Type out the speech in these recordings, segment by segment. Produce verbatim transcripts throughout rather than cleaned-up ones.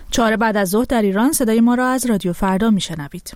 چهار بعد از ظهر در ایران. صدای ما را از رادیو فردا میشنوید.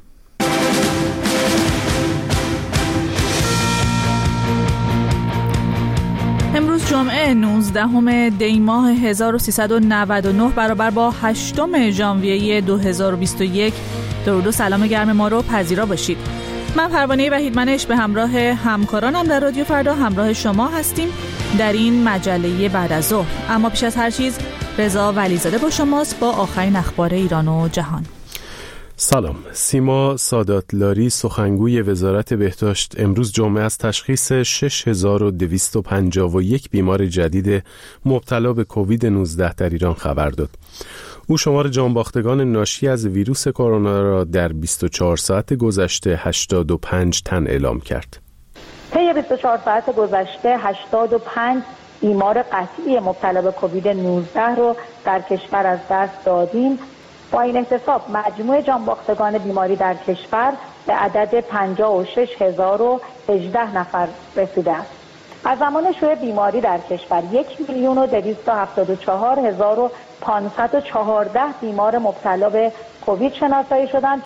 امروز جمعه نوزدهم دی ماه هزار و سیصد و نود و نه برابر با هشتم ژانویه دو هزار و بیست و یک. درود و سلام گرم ما رو پذیرا باشید. من پروانه وحیدمنش به همراه همکارانم در رادیو فردا همراه شما هستیم در این مجله بعد از ظهر. اما پیش از هر چیز رضا ولیزاده با شماست با آخرین اخبار ایران و جهان. سلام. سیما ساداتلاری سخنگوی وزارت بهداشت امروز جمعه از تشخیص شش هزار و دویست و پنجاه و یک بیمار جدید مبتلا به کووید نوزده در ایران خبر داد. او شمار جانباختگان ناشی از ویروس کرونا را در بیست و چهار ساعت گذشته هشتاد و پنج تن اعلام کرد. طی بیست و چهار ساعت گذشته هشتاد و پنج بیمار قطعی مبتلا به کووید نوزده رو در کشور از دست دادیم. با این حساب مجموع جانباختگان بیماری در کشور به عدد پنجاه و شش هزار و هجده نفر رسیده است. از زمان شیوع بیماری در کشور یک میلیون و دویست و هفتاد و چهار هزار و پانصد و چهارده بیمار مبتلا به کووید شناسایی شدند.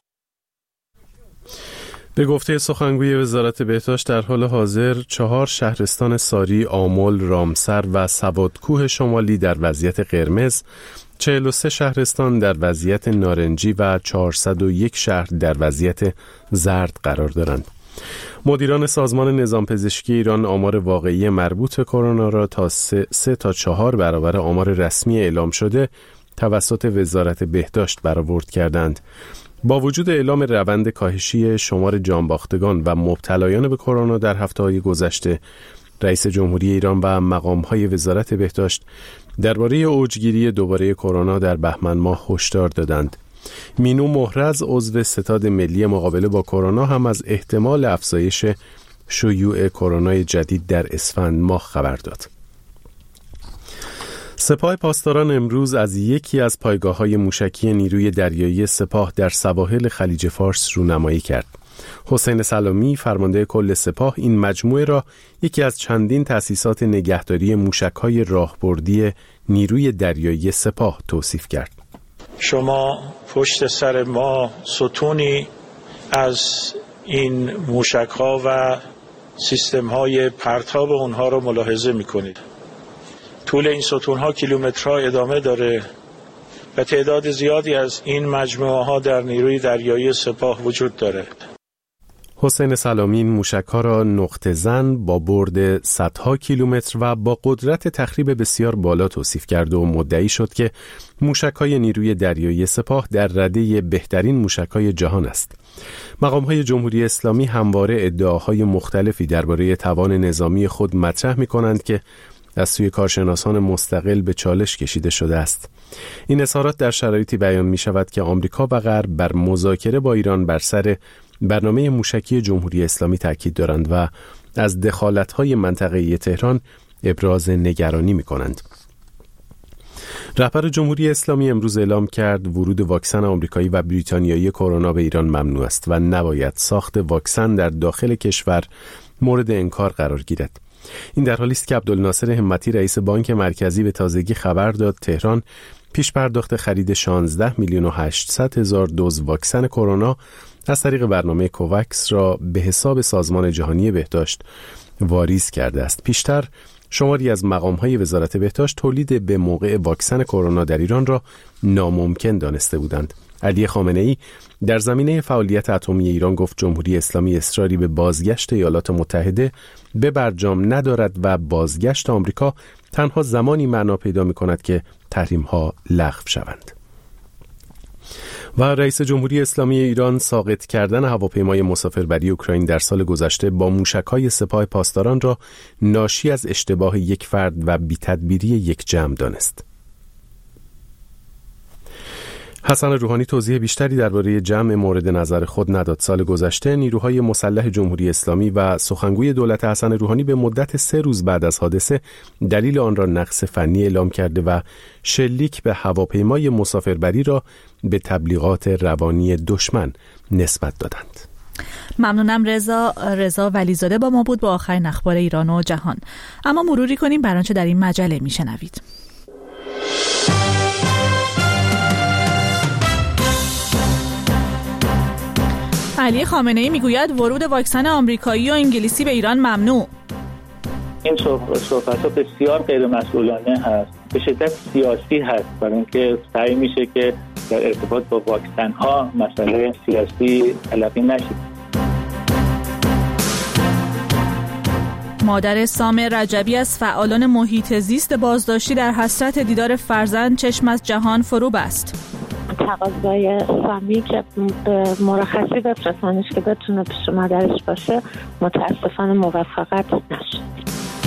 به گفته سخنگوی وزارت بهداشت در حال حاضر چهار شهرستان ساری، آمل، رامسر و سوادکوه شمالی در وضعیت قرمز، چهل و سه شهرستان در وضعیت نارنجی و چهارصد و یک شهر در وضعیت زرد قرار دارند. مدیران سازمان نظام پزشکی ایران آمار واقعی مربوط به کرونا را تا سه, سه تا چهار برابر آمار رسمی اعلام شده توسط وزارت بهداشت برآورد کردند. با وجود اعلام روند کاهشی شمار جانباختگان و مبتلایان به کرونا در هفته‌های گذشته، رئیس جمهوری ایران و مقام‌های وزارت بهداشت درباره اوجگیری دوباره کرونا در بهمن ماه هشدار دادند. مینو مهرز عضو ستاد ملی مقابله با کرونا هم از احتمال افزایش شیوع کرونا جدید در اسفند ماه خبر داد. سپاه پاسداران امروز از یکی از پایگاه‌های موشکی نیروی دریایی سپاه در سواحل خلیج فارس رونمایی کرد. حسین سلامی فرمانده کل سپاه این مجموعه را یکی از چندین تأسیسات نگهداری موشک‌های راهبردی نیروی دریایی سپاه توصیف کرد. شما پشت سر ما ستونی از این موشک‌ها و سیستم‌های پرتاب اونها رو ملاحظه می‌کنید. طول این ستون‌ها کیلومترها ادامه داره و تعداد زیادی از این مجموعه‌ها در نیروی دریایی سپاه وجود داره. حسین سلامی این موشک‌ها را نقطه زن با برد صدها کیلومتر و با قدرت تخریب بسیار بالا توصیف کرد و مدعی شد که موشک‌های نیروی دریایی سپاه در رده بهترین موشک‌های جهان است. مقام‌های جمهوری اسلامی همواره ادعاهای مختلفی درباره توان نظامی خود مطرح می‌کنند که از سوی کارشناسان مستقل به چالش کشیده شده است. این اظهارات در شرایطی بیان می شود که آمریکا و غرب بر مذاکره با ایران بر سر برنامه موشکی جمهوری اسلامی تاکید دارند و از دخالت‌های منطقه‌ای تهران ابراز نگرانی می کنند. رهبر جمهوری اسلامی امروز اعلام کرد ورود واکسن آمریکایی و بریتانیایی کرونا به ایران ممنوع است و نباید ساخت واکسن در داخل کشور مورد انکار قرار گیرد. این در حالی است که عبدالناصر همتی رئیس بانک مرکزی به تازگی خبر داد تهران پیش پرداخت خرید شانزده میلیون و هشتصد هزار دوز واکسن کرونا از طریق برنامه کوواکس را به حساب سازمان جهانی بهداشت واریز کرده است. پیشتر شماری از مقام‌های وزارت بهداشت تولید به موقع واکسن کرونا در ایران را ناممکن دانسته بودند. علی خامنه‌ای در زمینه فعالیت اتمی ایران گفت جمهوری اسلامی اصراری به بازگشت ایالات متحده به برجام ندارد و بازگشت آمریکا تنها زمانی معنا پیدا می‌کند که تحریم‌ها لغو شوند. و رئیس جمهوری اسلامی ایران ساقط کردن هواپیمای مسافربری اوکراین در سال گذشته با موشک‌های سپاه پاسداران را ناشی از اشتباه یک فرد و بی‌تدبیری یک جمع دانست. حسن روحانی توضیح بیشتری درباره جمع مورد نظر خود نداد. سال گذشته نیروهای مسلح جمهوری اسلامی و سخنگوی دولت حسن روحانی به مدت سه روز بعد از حادثه دلیل آن را نقص فنی اعلام کرده و شلیک به هواپیمای مسافربری را به تبلیغات روانی دشمن نسبت دادند. ممنونم رضا. رضا ولیزاده با ما بود با آخرین اخبار ایران و جهان. اما مروری کنیم بر آنچه در این مجله میشنوید. علی خامنه‌ای میگوید ورود واکسن آمریکایی و انگلیسی به ایران ممنوع. این صحبت‌ها بسیار غیر مسئولانه هست، به شدت سیاسی هست، برای اینکه سعی میشه که در ارتباط با واکسن‌ها مسئله سیاسی تلقی نشه. مادر سامر رجبی از فعالان محیط زیست بازداشتی در حسرت دیدار فرزند چشم از جهان فرو بست. تقاضای سامی که مرخصی بفرستنش که بتونه پیش مادرش باشه متاسفانه موفقت نشد.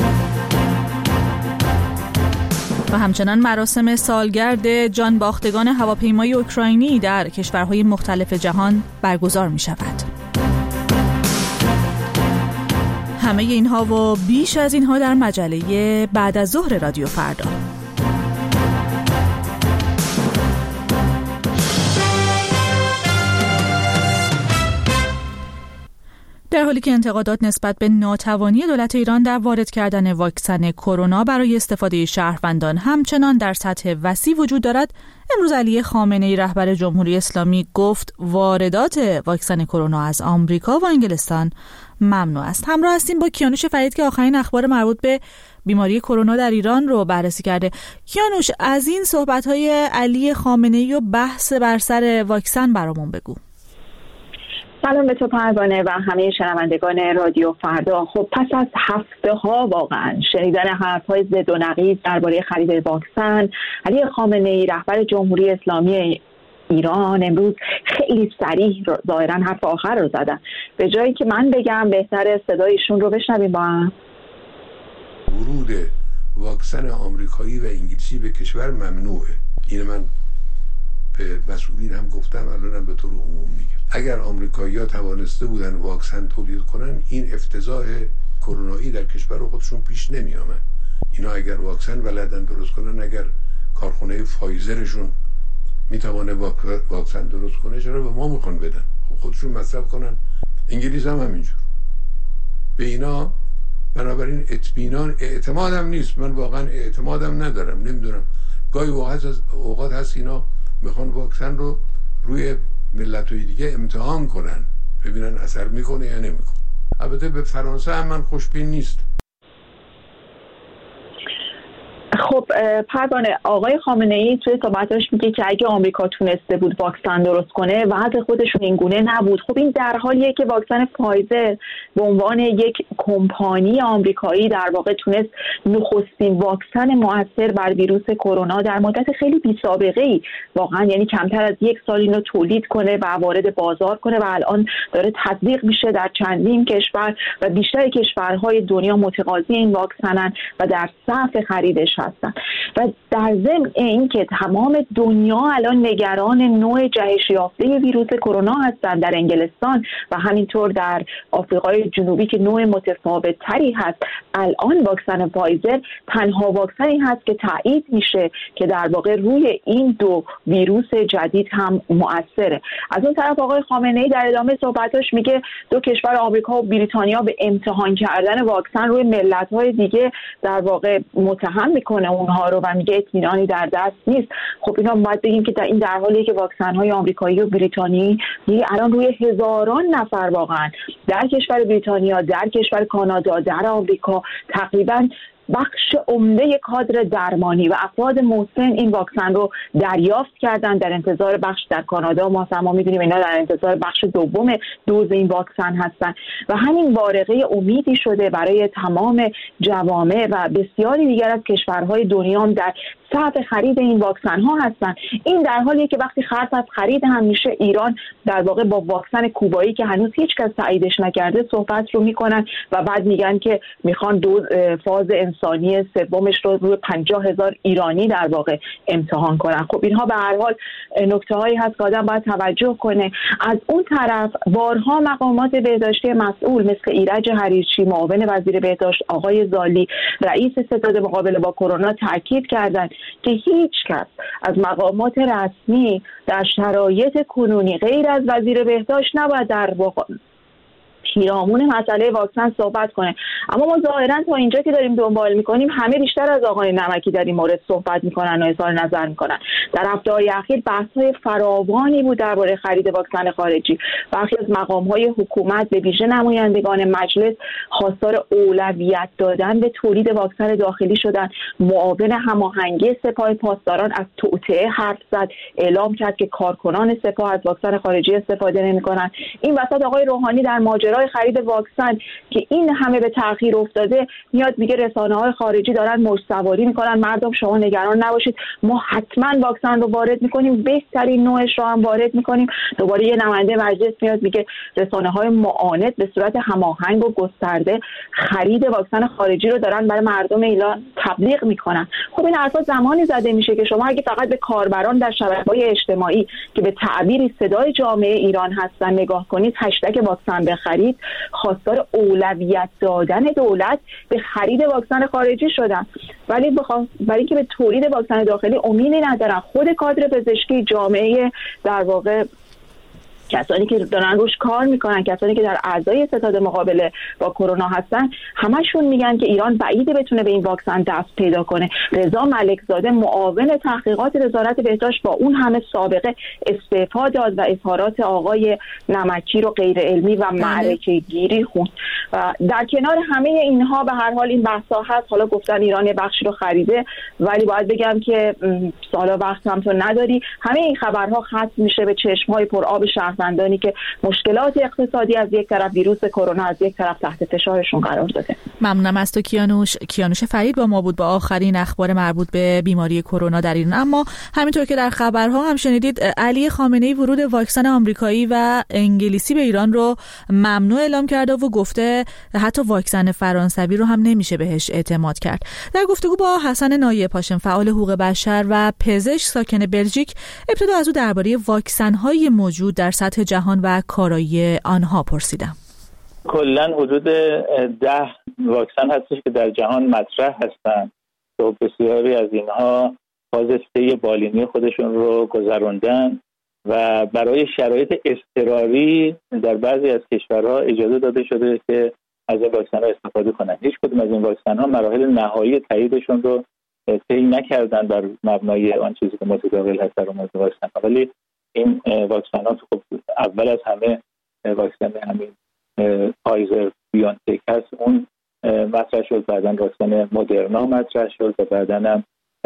و همچنان مراسم سالگرد جانباختگان هواپیمای اوکراینی در کشورهای مختلف جهان برگزار می شود. همه اینها و بیش از اینها در مجله بعد از ظهر رادیو فردا. در حالی که انتقادات نسبت به ناتوانی دولت ایران در وارد کردن واکسن کرونا برای استفاده شهروندان همچنان در سطح وسیع وجود دارد، امروز علی خامنه‌ای رهبر جمهوری اسلامی گفت واردات واکسن کرونا از آمریکا و انگلستان ممنوع است. همراه هستیم با کیانوش فرید که آخرین اخبار مربوط به بیماری کرونا در ایران رو بررسی کرده. کیانوش، از این صحبت‌های علی خامنه‌ای و بحث بر سر واکسن برامون بگو. سلام به تو پروانه و همه شنوندگان رادیو فردا. خب پس از هفته ها واقعا شنیدن حرف‌های ضد و نقیض درباره خرید واکسن، علی خامنه‌ای رهبر جمهوری اسلامی ایران امروز خیلی صریح ظاهرا حرف آخر رو زدن. به جایی که من بگم بهتر صدایشون رو بشنویم با هم. ورود واکسن آمریکایی و انگلیسی به کشور ممنوعه. این من به مسئولین هم گفتم، الانم به طور عموم میگم. اگر آمریکایی‌ها توانسته بودن واکسن تولید کنن، این افتضاح کرونایی در کشور خودشون پیش نمی آمد. اینا اگر واکسن بلدن درست کنن، اگر کارخونه فایزرشون میتونه واکسن درست کنه، چرا به ما میخوان بدن؟ خودشون مصرف کنن. انگلیس هم همینجور. به اینا بنابراین اطمینان اعتمادم نیست. من واقعا اعتمادم ندارم. نمیدونم، گاهی اوقات هست اینا میخوان واکسن رو روی ملت‌های دیگه امتحان کنن، ببینن اثر میکنه یا نمیکنه. البته به فرانسه هم من خوشبین نیست. خب پروانه، آقای خامنه‌ای توی صحبتاش میگه که اگه آمریکا تونسته بود واکسن درست کنه، وضع خودشون این گونه نبود. خب این در حالیه که واکسن فایزر به عنوان یک کمپانی آمریکایی در واقع تونست نخستین واکسن مؤثر بر ویروس کرونا در مدت خیلی بی‌سابقه‌ای، واقعا یعنی کمتر از یک سال اینو تولید کنه و وارد بازار کنه و الان داره تطبیق میشه در چندین کشور و بیشتر کشورهای دنیا متقاضی این واکسنن و در صف خریدش هستن. و در ضمن این که تمام دنیا الان نگران نوع جهش یافته ویروس کرونا هستند در انگلستان و همینطور در آفریقای جنوبی که نوع متفاوت تری هست، الان واکسن فایزر تنها واکسنی هست که تایید میشه که در واقع روی این دو ویروس جدید هم مؤثره. از اون طرف آقای خامنه‌ای در ادامه صحبتاش میگه دو کشور آمریکا و بریتانیا به امتحان کردن واکسن روی ملت‌های دیگه در واقع متهم میکنه اونها رو و میگه اطمینانی در دست نیست. خب اینا باید بگیم که در این در حالی که واکسن‌های آمریکایی و بریتانیایی الان روی هزاران نفر واقعا در کشور بریتانیا، در کشور کانادا، در آمریکا تقریباً بخش عمده کادر درمانی و افراد مسن این واکسن رو دریافت کردن، در انتظار بخش در کانادا ما ما میدونیم اینا در انتظار بخش دوم دوز این واکسن هستن و همین بارقه امیدی شده برای تمام جوامع و بسیاری دیگر از کشورهای دنیا در صف خرید این واکسن ها هستن. این در حالیه که وقتی خرید از خرید هم میشه، ایران در واقع با واکسن کوبایی که هنوز هیچ کس تاییدش نکرده صحبت رو میکنن و بعد میگن که میخوان دو فاز انسانی سومش رو روی پنجاه هزار ایرانی در واقع امتحان کنن. خب اینها به هر حال نکته هایی هست که آدم باید توجه کنه. از اون طرف بارها مقامات بهداشتی مسئول مثل ایرج حریرچی، معاون وزیر بهداشت آقای زالی، رئیس ستاد مقابله با کرونا تاکید کردند که هیچ کس از مقامات رسمی در شرایط کنونی غیر از وزیر بهداشت نباید در پیرامون مسئله واکسن صحبت کنه. اما ما ظاهرا تا اینجا که داریم دنبال میکنیم همه بیشتر از آقای نمکی در این مورد صحبت میکنن و اظهار نظر میکنن. در هفته‌های اخیر بحث‌های فراوانی بود درباره خرید واکسن خارجی. برخی از مقام‌های حکومت به ویژه نمایندگان مجلس خواستار اولویت دادن به تولید واکسن داخلی شدن. معاون هماهنگی سپاه پاسداران از توطئه حرف زد، اعلام کرد که کارکنان سپاه از واکسن خارجی استفاده نمی‌کنند. این وسط آقای روحانی در ماجرای خرید واکسن که این همه به تأخیر افتاده میاد میگه رسانه‌های خارجی دارن موج سواری میکنن، مردم شما نگران نباشید، ما حتما واکسن رو وارد میکنیم، بهترین نوعش رو هم وارد میکنیم. دوباره یه نماینده مجلس میاد میگه رسانه‌های معاند به صورت هماهنگ و گسترده خرید واکسن خارجی رو دارن برای مردم ایران تبلیغ میکنن. خب این حرفا زمانی زده میشه که شما اگه فقط به کاربران در شبکه‌های اجتماعی که به تعبیری صدای جامعه ایران هستن نگاه کنید، هشتگ واکسن بخرید، خواستار اولویت دادن دولت به خرید واکسن خارجی شدن. ولی بخوا... برای که به تولید واکسن داخلی امیدی ندارن. خود کادر پزشکی، جامعه در واقع کسانی که دارن روش کار میکنن، کسانی که در اعضای ستاد مقابله با کرونا هستن، همشون میگن که ایران بعیده بتونه به این واکسن دست پیدا کنه. رضا ملکزاده معاون تحقیقات وزارت بهداشت با اون همه سابقه استعفا داد و اظهارات آقای نمکی رو غیر علمی و معرکه گیری خوند. و در کنار همه اینها به هر حال این بحثا هست. حالا گفتن ایران یه بخشی رو خریده، ولی باید بگم که سالا وقت هم تو نداری. همه این خبرها ختم میشه به چشم‌های پرآب شهروندانی که مشکلات اقتصادی از یک طرف، ویروس کرونا از یک طرف تحت فشارشون قرار داده. ممنونم از تو کیانوش. کیانوش فرید با ما بود با آخرین اخبار مربوط به بیماری کرونا در ایران. اما همینطور که در خبرها هم شنیدید، علی خامنه‌ای ورود واکسن آمریکایی و انگلیسی به ایران رو ممنوع اعلام کرده و گفته حتی واکسن فرانسوی رو هم نمیشه بهش اعتماد کرد. در گفتگو با حسن نایب هاشم فعال حقوق بشر و پزشک ساکن بلژیک، ابتدا از او درباره واکسن‌های موجود در سطح جهان و کارایی آنها پرسیدم. کلاً حدود ده واکسن هستش که در جهان مطرح هستند و بسیاری از اینها فاز سه بالینی خودشون رو گذروندن و برای شرایط اضطراری در بعضی از کشورها اجازه داده شده که از این واکسن ها استفاده کنند. هیچ کدوم از این واکسن ها مراحل نهایی تاییدشون رو طی نکردن بر مبنای آن چیزی که متداول هست در مورد واکسن ها، ولی این واکسن ها خب اول از همه واکسن همین فایزر بیونتک هست، اون مطرح شد، بعداً واکسن مدرنا مطرح شد و بعداً هم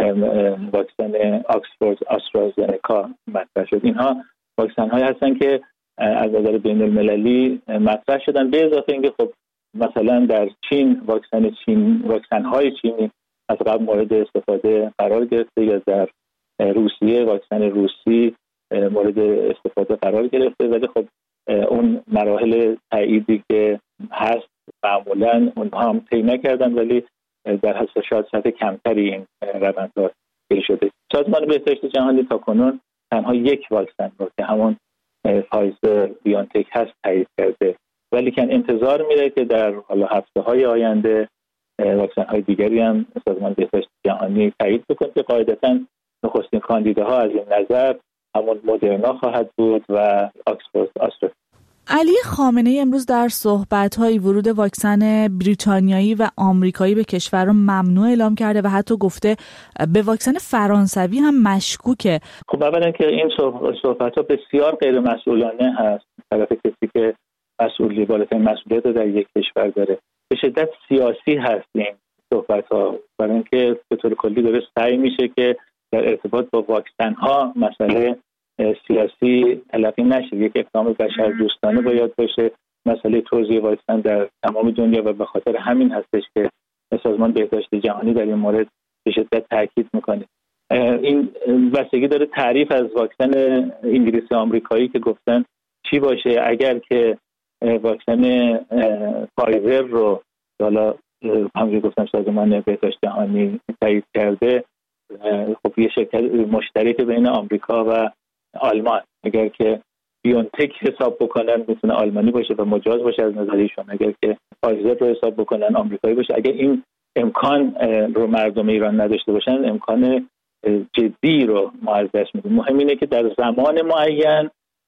واکسن آکسفورد آسترازنکا مطرح شد. اینها واکسن هایی هستن که از نظر بین المللی مطرح شدن. به اضافه اینکه خب مثلا در چین واکسن چین واکسن های چینی از قبل مورد استفاده قرار گرفته، یا در روسیه واکسن روسی مورد استفاده قرار گرفته، ولی خب اون مراحل تاییدی که هست معمولا اونها هم طی نکردن، ولی در حد شاید سطح کمتری این روندها طی شده. سازمان بهداشت جهانی تا کنون تنها یک واکسن رو که همون فایزر بیونتک هست تایید کرده، ولی کن انتظار میره که در حالا هفته‌های آینده واکسن های دیگری هم سازمان بهداشت جهانی تایید بکنه که قاعدتاً نخستین کاندیداها از این نظر همون مدرنا خواهد بود و آکسفورد آسترازنکا. علی خامنه‌ای امروز در صحبت‌های ورود واکسن بریتانیایی و آمریکایی به کشور رو ممنوع اعلام کرده و حتی گفته به واکسن فرانسوی هم مشکوکه. خب اولا که این صحبت‌ها بسیار غیر مسئولانه هست. طرف کسی که مسئولی بالاترین مسئولیت در یک کشور داره، به شدت سیاسی هست این صحبت‌ها، برای اینکه به طور کلی داره سعی میشه که در ارتباط با واکسن‌ها مسئله سیاسی تلقی نشه. یک اقدام بشر دوستانه باید باشه. مسئله توزیع واکسن در تمام دنیا و به خاطر همین هستش که سازمان بهداشت جهانی در این مورد به شدت تاکید میکنه. این بستگی داره تعریف از واکسن انگلیسی آمریکایی که گفتن چی باشه. اگر که واکسن فایزر رو حالا همونجوری گفتم سازمان بهداشت جهانی تایید کرده، خب یه شرکت مشترک بین آمریکا و آلمان، اگر که بیونتک حساب بکنن میتونه آلمانی باشه و مجاز باشه از نظر ایشون، اگر که فایزر رو حساب بکنن آمریکایی باشه. اگر این امکان رو مردم ایران نداشته باشن، امکان جدی رو ما از دست میدیم. مهم اینه که در زمان معین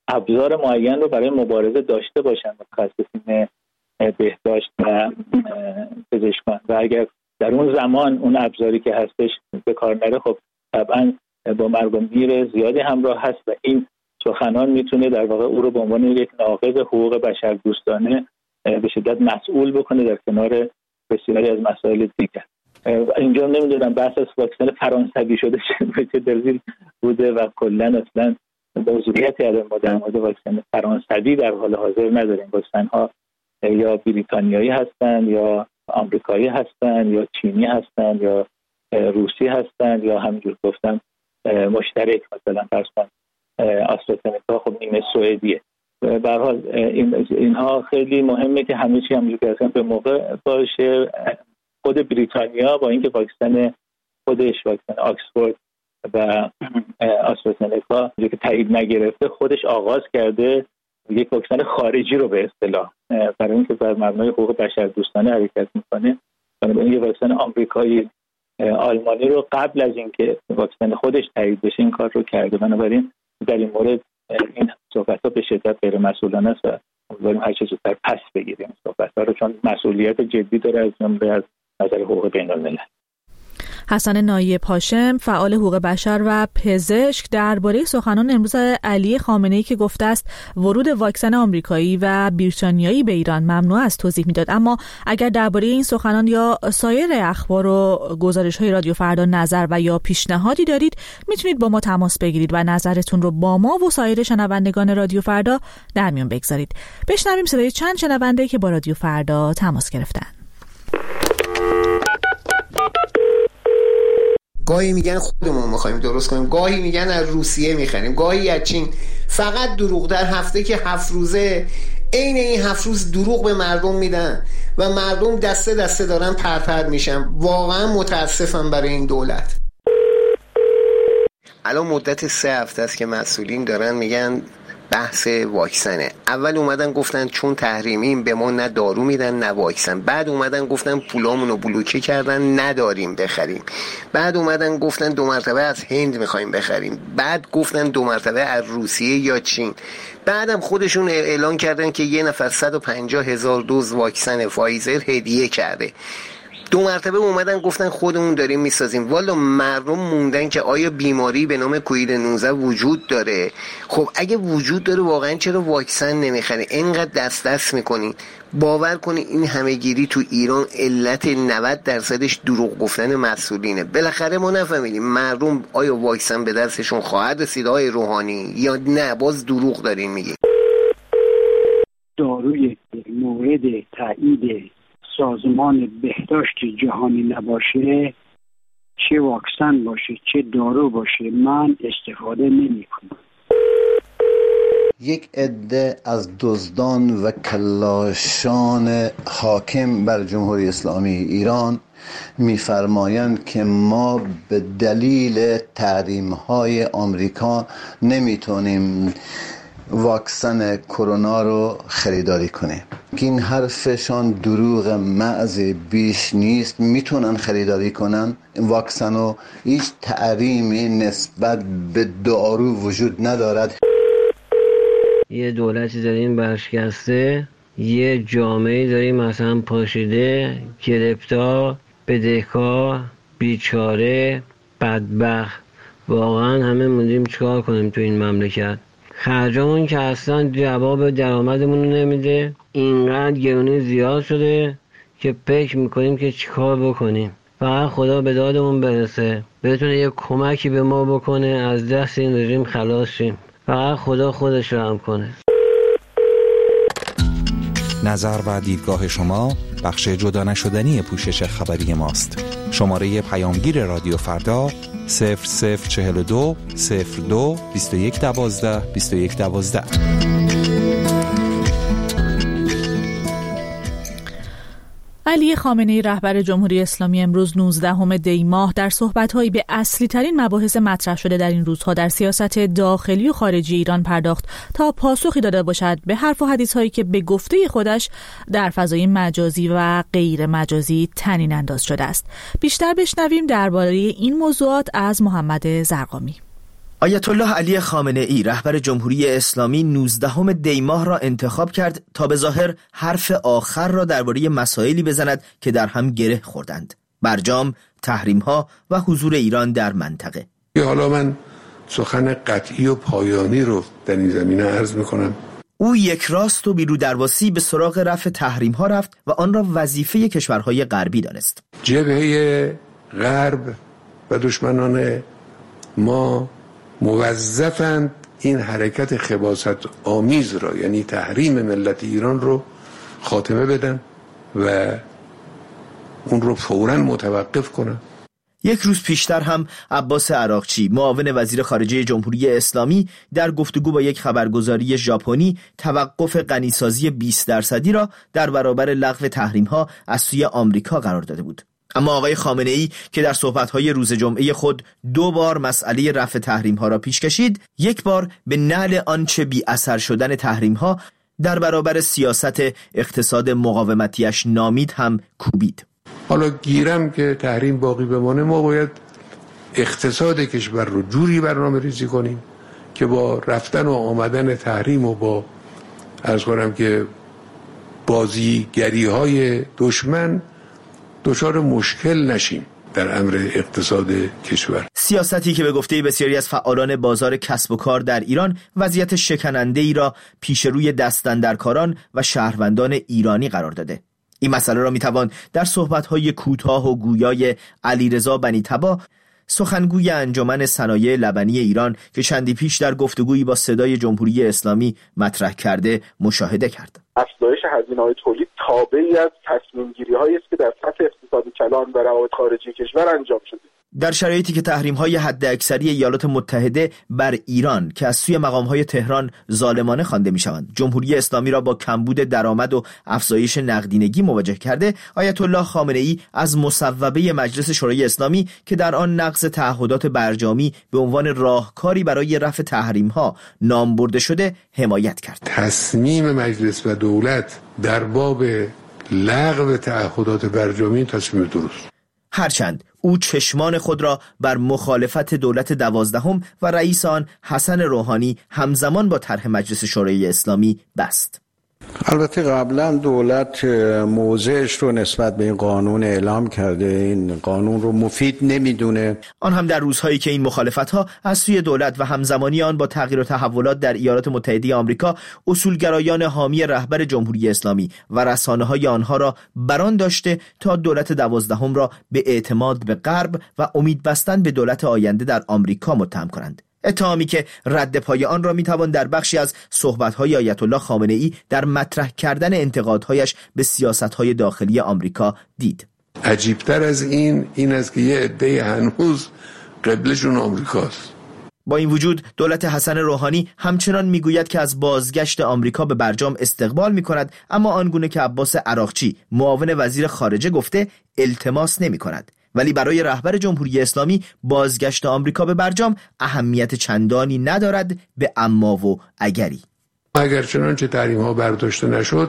ابزار معین رو برای مبارزه داشته باشن متخصصین بهداشت و پزشکان و اگر در اون زمان اون ابزاری که هستش به کار نره خب طبعا با مرگ و میر زیادی همراه هست و این سخنان میتونه در واقع او رو به عنوان یک ناقض حقوق بشر دوستانه به شدت مسئول بکنه در کنار بسیاری از مسائل دیگر. اینجا نمیدونم بحث از واکسن فرانسوی شده چه دلیل بوده و کلا اصلا موضوعیتی ما در مورد واکسن فرانسوی در حال حاضر نداریم. واکسن ها یا بریتانیایی هستند یا آمریکایی هستند یا چینی هستند یا روسی هستند یا همینجور گفتم مشترک مثلا فرض کن آسترازنکا خب نیمه سوئدیه. به هر حال این اینها خیلی مهمه که همه چی همونجوری که اصلا به موقع باشه. خود بریتانیا با اینکه واکسن خودش واکسن آکسفورد و آسترازنکا که تایید نگرفته خودش آغاز کرده یک واکسن خارجی رو به اصطلاح برای اینکه بر مبنای حقوق بشر دوستانه حرکت میکنه. بنابراین یک واکسن آمریکایی آلمانی رو قبل از اینکه واکسن خودش تایید بشه این کار رو کرده. بنابراین در این مورد این صحبت‌ها به شدت غیر مسئولانه است و امیدواریم هر چه زودتر پس بگیریم صحبت‌ها رو، چون مسئولیت جدی داره از جمله از نظر حقوق بین‌الملل. حسن نایب هاشم، فعال حقوق بشر و پزشک، درباره سخنان امروز علی خامنه‌ای که گفته است ورود واکسن آمریکایی و بریتانیایی به ایران ممنوع است توضیح میداد. اما اگر درباره این سخنان یا سایر اخبار و گزارش‌های رادیو فردا نظر و یا پیشنهادی دارید میتونید با ما تماس بگیرید و نظرتون رو با ما و سایر شنوندگان رادیو فردا در میون بگذارید. بشنویم صدای چند شنونده که با رادیو فردا تماس گرفتن. گاهی میگن خودمون میخوایم درست کنیم، گاهی میگن از روسیه میخریم، گاهی از چین. فقط دروغ. در هفته که هفت روزه عین این هفت روز دروغ به مردم میدن و مردم دسته دسته دارن پرپر میشن. واقعا متاسفم برای این دولت. الان مدت سه هفته است که مسئولین دارن میگن بحث واکسنه. اول اومدن گفتن چون تحریمیم به ما نه دارو میدن نه واکسن. بعد اومدن گفتن پولامونو بلوکه کردن نداریم بخریم. بعد اومدن گفتن دو مرتبه از هند میخوایم بخریم. بعد گفتن دو مرتبه از روسیه یا چین. بعدم خودشون اعلان کردن که یه نفر صد و پنجاه هزار دوز واکسن فایزر هدیه کرده. دو مرتبه اومدن گفتن خودمون داریم میسازیم. والا مردم موندن که آیا بیماری به نام کووید نوزده وجود داره؟ خب اگه وجود داره واقعا چرا واکسن نمیخرین؟ اینقدر دست دست میکنین. باور کنین این همهگیری تو ایران علت نود درصدش دروغ گفتن مسئولینه. بالاخره ما نفهمیدیم مردم آیا واکسن به دستشون خواهد رسید آقای روحانی یا نه باز دروغ دارین میگین. داروی مورد تایید سازمان بهداشت جهانی نباشه، چه واکسن باشه چه دارو باشه، من استفاده نمی کنم. یک عده از دزدان و کلاشان حاکم بر جمهوری اسلامی ایران می‌فرمایند که ما به دلیل تحریم‌های آمریکا نمیتونیم واکسن کرونا رو خریداری کنیم. این حرفشان دروغ محض بیش نیست. میتونن خریداری کنن واکسن رو. هیچ تحریمی نسبت به دارو وجود ندارد. یه دولتی داریم برشکسته، یه جامعه داریم مثلا پاشیده، گرفتار، بدهکار، بیچاره، بدبخت. واقعا همه موندیم چیکار کنیم تو این مملکت؟ خرجمون که اصلا جواب درآمدمون رو نمیده. اینقدر گرونی زیاد شده که فکر میکنیم که چیکار بکنیم. فقط خدا به دادمون برسه، بتونه یه کمکی به ما بکنه از دست این رژیم خلاص شیم. فقط خدا خودش رحم کنه. نظر و دیدگاه شما بخش جدا نشدنی پوشش خبری ماست. شماره پیامگیر رادیو فردا صفر صفر چهل و دو صفر دو بیست و یک دوازده بیست و یک دوازده. علی خامنه‌ای رهبر جمهوری اسلامی امروز نوزدهم دی ماه در صحبت‌هایی به اصلی ترین مباحث مطرح شده در این روزها در سیاست داخلی و خارجی ایران پرداخت تا پاسخی داده باشد به حرف و حدیث‌هایی که به گفته خودش در فضای مجازی و غیر مجازی طنین انداز شده است. بیشتر بشنویم درباره این موضوعات از محمد زرقامی. آیت الله علی خامنه ای رهبر جمهوری اسلامی نوزدهم دی ماه را انتخاب کرد تا به ظاهر حرف آخر را درباره مسائلی بزند که در هم گره خوردند: برجام، تحریم‌ها و حضور ایران در منطقه. حالا من سخن قطعی و پایانی رو در این زمینه عرض میکنم. او یک راست و بیرو درواسی به سراغ رفع تحریم‌ها رفت و آن را وظیفه کشورهای غربی دانست. جبهه غرب و دشمنان ما موظفند این حرکت خباثت آمیز را، یعنی تحریم ملت ایران رو خاتمه بدن و اون رو فوراً متوقف کنن. یک روز پیشتر هم عباس عراقچی، معاون وزیر خارجه جمهوری اسلامی، در گفتگو با یک خبرگزاری ژاپنی توقف غنیسازی بیست درصدی را در برابر لغو تحریم‌ها از سوی آمریکا قرار داده بود. اما آقای خامنه‌ای که در صحبت‌های روز جمعه خود دو بار مسئله رفع تحریم‌ها را پیش کشید، یک بار به نعل آنچه بی اثر شدن تحریم‌ها در برابر سیاست اقتصاد مقاومتیش نامید هم کوبید. حالا گیرم که تحریم باقی بمانه، ما باید اقتصاد کشور رو جوری برنامه ریزی کنیم که با رفتن و آمدن تحریم و با عرض کنم که بازیگری های دشمن دچار مشکل نشیم در امر اقتصاد کشور. سیاستی که به گفته بسیاری از فعالان بازار کسب و کار در ایران وضعیت شکننده‌ای را پیش روی دستاندرکاران و شهروندان ایرانی قرار داده. این مسئله را میتوان در صحبت‌های کوتاه و گویای علیرضا بنی تبا، سخنگوی انجمن صنایع لبنی ایران که چندی پیش در گفتگویی با صدای جمهوری اسلامی مطرح کرده، مشاهده کرد. افزایش هزینه‌های تولید تابعی از تصمیم‌گیری‌هایی است که در سطح اقتصادی کلان و روابط خارجی کشور انجام شده. در شرایطی که تحریم‌های حداکثری ایالات متحده بر ایران که از سوی مقام‌های تهران ظالمانه خوانده می‌شوند، جمهوری اسلامی را با کمبود درآمد و افزایش نقدینگی مواجه کرده، آیت الله خامنه‌ای از مصوبه مجلس شورای اسلامی که در آن نقض تعهدات برجامی به عنوان راهکاری برای رفع تحریم‌ها نام برده شده حمایت کرد. تصمیم مجلس و دولت در باب لغو تعهدات برجامی تصمیم درست. هرچند او چشمان خود را بر مخالفت دولت دوازدهم و رئیس آن حسن روحانی همزمان با طرح مجلس شورای اسلامی بست. البته قبلا دولت موضعش رو نسبت به این قانون اعلام کرده، این قانون رو مفید نمیدونه. آن هم در روزهایی که این مخالفت‌ها از سوی دولت و همزمانی آن با تغییر و تحولات در ایالات متحده آمریکا، اصولگرایان حامی رهبر جمهوری اسلامی و رسانه‌های آنها را بران داشته تا دولت دوازدهم را به اعتماد به غرب و امید بستن به دولت آینده در آمریکا متهم کنند. اتهامی که رد پای آن را میتوان در بخشی از صحبت‌های آیت الله خامنه‌ای در مطرح کردن انتقادهایش به سیاست‌های داخلی آمریکا دید. عجیبتر از این این است که یه عده هنوز قبلشون آمریکاست. با این وجود دولت حسن روحانی همچنان میگوید که از بازگشت آمریکا به برجام استقبال میکند، اما آنگونه که عباس عراقچی معاون وزیر خارجه گفته التماس نمیکند. ولی برای رهبر جمهوری اسلامی بازگشت آمریکا به برجام اهمیت چندانی ندارد به اما و اگری. اگر چنانچه تحریم ها برداشته نشد،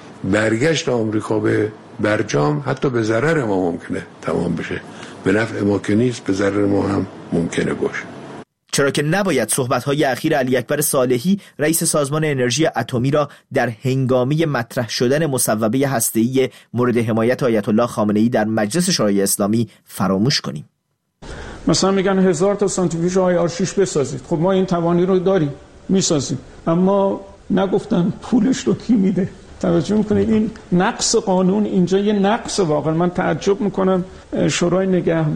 برگشت آمریکا به برجام حتی به ضرر ما ممکنه تمام بشه. به نفع ما که نیست، به ضرر ما هم ممکنه باشه. چرا که نباید صحبت‌های اخیر علی اکبر صالحی رئیس سازمان انرژی اتمی را در هنگامه مطرح شدن مصوبه هسته‌ای مورد حمایت آیت الله خامنه‌ای در مجلس شورای اسلامی فراموش کنیم. مثلا میگن هزار تا سانتریفیوژ آی آر شش بسازید. خب ما این توانی رو داریم، میسازیم، اما نگفتن پولش رو کی میده. توجه میکنید این نقص قانون اینجا یه نقص. واقعا من تعجب میکنم شورای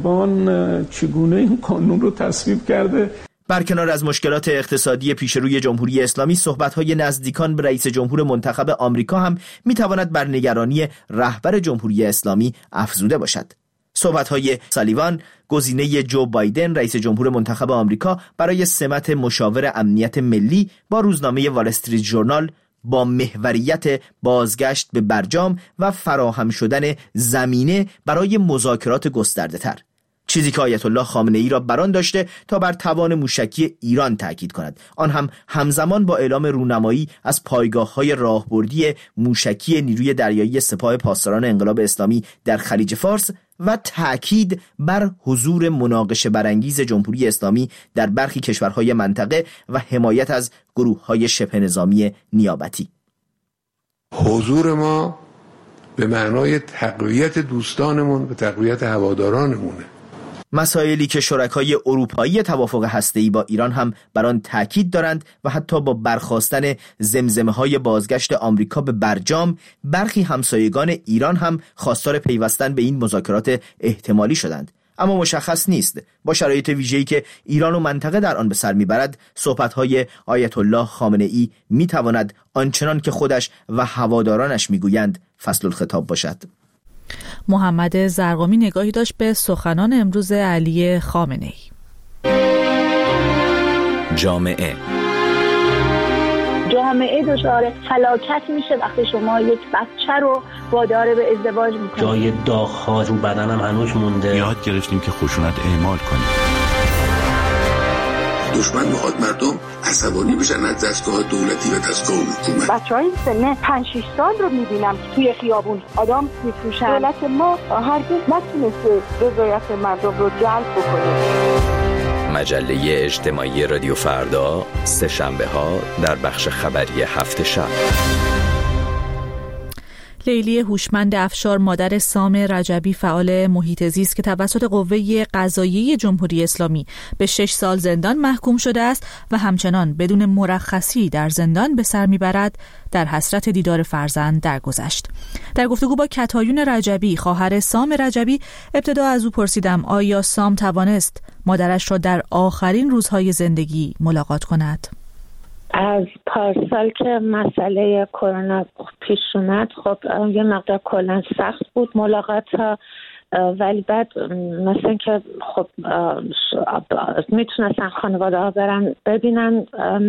نگهبان چگونه این قانون رو تصویب کرده. برکنار از مشکلات اقتصادی پیش روی جمهوری اسلامی، صحبت‌های نزدیکان به رئیس جمهور منتخب آمریکا هم میتواند بر نگرانی رهبر جمهوری اسلامی افزوده باشد. صحبت‌های سالیوان، گزینه جو بایدن رئیس جمهور منتخب آمریکا برای سمت مشاور امنیت ملی، با روزنامه وال استریت ژورنال با محوریت بازگشت به برجام و فراهم شدن زمینه برای مذاکرات گسترده‌تر، چیزی که آیت الله خامنه‌ای را بران داشته تا بر توان موشکی ایران تاکید کند، آن هم همزمان با اعلام رونمایی از پایگاه‌های راهبردی موشکی نیروی دریایی سپاه پاسداران انقلاب اسلامی در خلیج فارس و تأکید بر حضور مناقشه برانگیز جمهوری اسلامی در برخی کشورهای منطقه و حمایت از گروه‌های شبه نظامی نیابتی. حضور ما به معنای تقویت دوستانمون و تقویت هوادارانمونه. مسائلی که شرکای اروپایی توافق هسته‌ای با ایران هم بر آن تاکید دارند و حتی با برخاستن زمزمه‌های بازگشت آمریکا به برجام، برخی همسایگان ایران هم خواستار پیوستن به این مذاکرات احتمالی شدند. اما مشخص نیست با شرایط ویژه‌ای که ایران و منطقه در آن به سر میبرد، صحبت‌های آیت الله خامنه‌ای میتواند آنچنان که خودش و هوادارانش میگویند فصل الخطاب باشد. محمد زرقامی نگاهی داشت به سخنان امروز علی خامنه‌ای. جامعه جامعه دچار فلاکت میشه وقتی شما یک بچه رو وادار به ازدواج میکنید. جای داغ‌ها رو بدنم هنوز مونده. یاد گرفتیم که خشونت اعمال کنیم. دشمن میخواد مردم عصبانی بشن از دستگاه دولتی و دستگاه حکومت. بچهای سن پنج شش سال رو میبینم که توی خیابون آدم میفروشن. دولت ما هرگز نتونسته رضایت مردم رو جلب بکنه. مجله اجتماعی رادیو فردا، سه شنبه ها در بخش خبری هفت شب. لیلی هوشمند افشار، مادر سام رجبی فعال محیط زیست که توسط قوه قضاییه جمهوری اسلامی به شش سال زندان محکوم شده است و همچنان بدون مرخصی در زندان به سر میبرد، در حسرت دیدار فرزند درگذشت. در گفتگو با کتایون رجبی، خواهر سام رجبی، ابتدا از او پرسیدم آیا سام توانست مادرش را در آخرین روزهای زندگی ملاقات کند؟ از پارسال که مسئله کرونا پیش اومد، خب یه مقدار کلا سخت بود ملاقات ها، ولی بعد مثلا که خب میتونستن خانواده ها برن ببینن،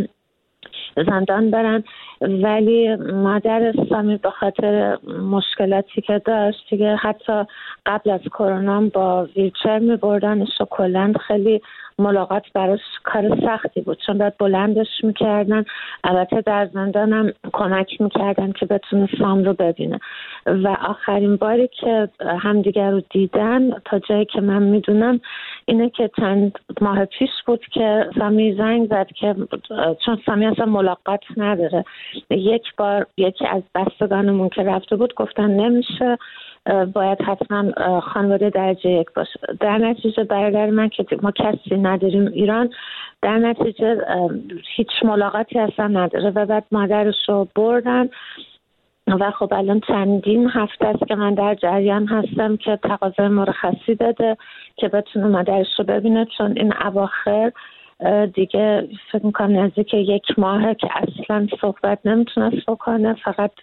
زندان برن، ولی مادر سامی به خاطر مشکلاتی که داشت دیگه حتی قبل از کرونا با ویلچر می بردنش و کلا خیلی ملاقات براش کار سختی بود، چون باید بلندش میکردن. البته در زندان هم کمک میکردن که بتونه سام رو ببینه و آخرین باری که همدیگر رو دیدن تا جایی که من میدونم اینه که چند ماه پیش بود که سامی زنگ زد که چون سامی اصلا ملاقات نداره، یک بار یکی از بستگانمون که رفته بود گفتن نمیشه، باید حتما خانواده درجه یک باشه. در نتیجه برادر من که ما کسی نداریم ایران، در نتیجه هیچ ملاقاتی اصلا نداره و بعد مادرش رو بردن و خب الان چندین هفته است که من در جریان هستم که تقاضای مرخصی داده که بتونه مادرش رو ببینه، چون این اواخر دیگه فکر میکنم نزدیک یک ماهه که اصلا صحبت نمیتونست بکنه، فقط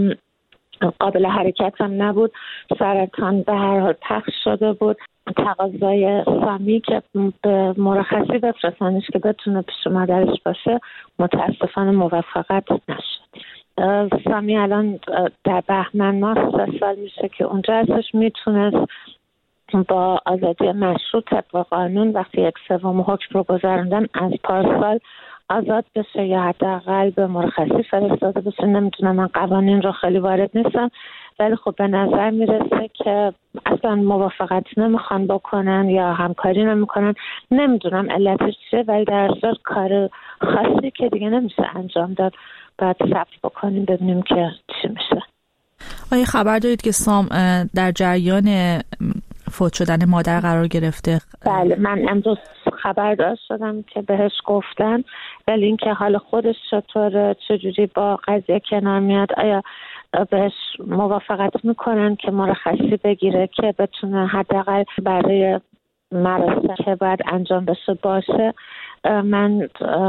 قابل حرکت هم نبود، سرطان به هر حال پخش شده بود. تقاضای سامی که به مرخصی بفرستنش که بتونه پیش مادرش باشه متاسفانه موفقت نشد. سامی الان در بهمن ماه سه سال میشه که اونجا ازش میتونست با آزادی مشروط طبق قانون وقتی یک سوم حکم رو گذراندن از پارسال آزاد بشه یا حداقل به مرخصی فرستاده بشه. نمیدونم، من قوانین رو خیلی وارد نیستم، ولی خب به نظر میرسه که اصلا موافقت نمیخوان بکنن یا همکاری نمیکنن. نمیدونم علتش چیه، ولی در اصل کار خاصی که دیگه نمیشه انجام داد، باید صبر بکنیم ببینیم که چی میشه. آیا خبر دارید که سام در جریان فوت شدن مادر قرار گرفته؟ بله، من امروز خبردار شدم که بهش گفتن، ولی اینکه حال خودش چطور، چجوری با قضیه کنار میاد، آیا بهش موافقت میکنن که مرخصی بگیره که بتونه حداقل برای مراسم که باید انجام بشه باشه. من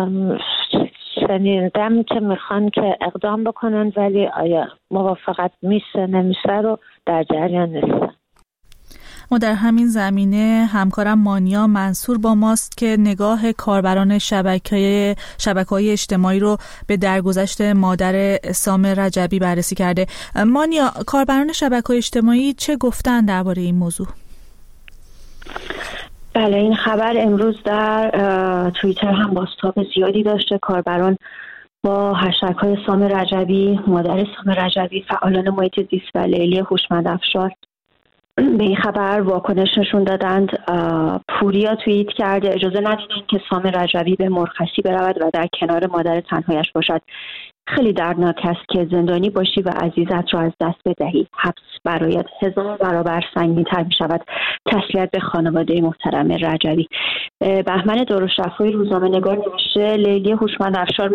شنیدم که میخوان که اقدام بکنن، ولی آیا موافقت میشه نمیشه رو در جریان نیستم. ما در همین زمینه همکارم مانیا منصور با ماست که نگاه کاربران شبکه شبکه‌های اجتماعی رو به درگذشت مادر سام رجبی بررسی کرده. مانیا، کاربران شبکه‌های اجتماعی چه گفتن درباره این موضوع؟ بله، این خبر امروز در توییتر هم بازتاب زیادی داشته. کاربران با هشتگ‌های سام رجبی، مادر سام رجبی، فعالان محیط زیست و لیلی هوشمند افشار به این خبر واکنش نشون دادند. پوریا توییت کرده اجازه ندیدند که سام رجبی به مرخصی برود و در کنار مادر تنهایش باشد. خیلی دردناک است که زندانی باشی و عزیزت را از دست بدهی. حبس برایت هزار برابر سنگین‌تر می شود. تسلیت به خانواده محترم رجبی. بهمن درشت‌رفاعی روزنامه‌نگار نوشته لیلی هوشمند افشار